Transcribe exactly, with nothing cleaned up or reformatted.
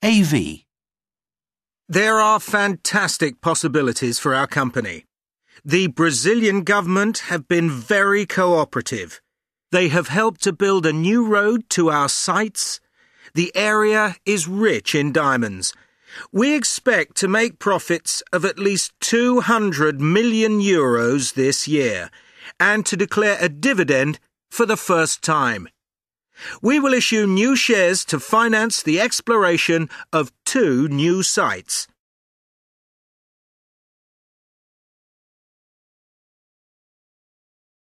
A V. There are fantastic possibilities for our company. The Brazilian government have been very cooperative. They have helped to build a new road to our sites. The area is rich in diamonds. We expect to make profits of at least two hundred million euros this year and to declare a dividend for the first time. We will issue new shares to finance the exploration of two new sites.